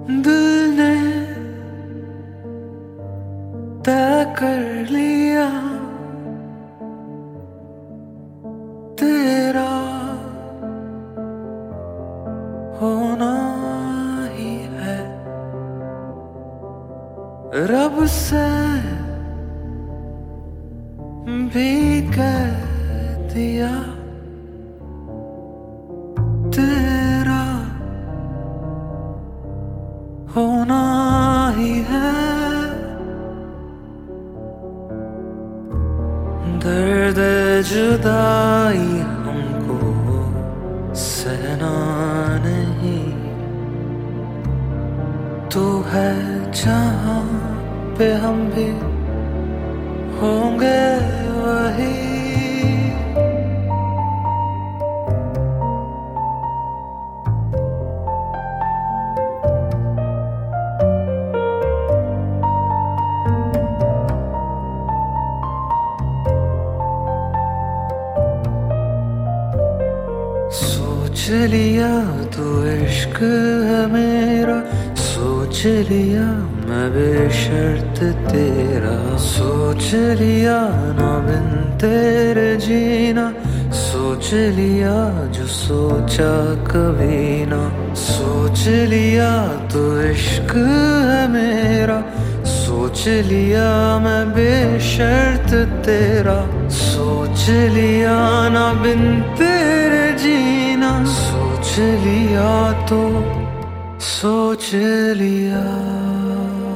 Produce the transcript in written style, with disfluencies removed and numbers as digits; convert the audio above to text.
दिल ने तय कर लिया तेरा होना ही है। रब से भी कह दिया तेरा होना ही है। दर्द जुदाई हमको सहना नहीं, तू है जहां पे हम भी होंगे वही। सोच लिया तू इश्क है मेरा, सोच लिया मैं बेशर्त तेरा। सोच लिया ना बिन तेरे जीना, सोच लिया जो सोचा कभी ना। सोच लिया तू इश्क है मेरा, सोच लिया मैं बेशर्त तेरा। सोच लिया ना बिन तेरे जीना, सोच लिया तो सोच लिया।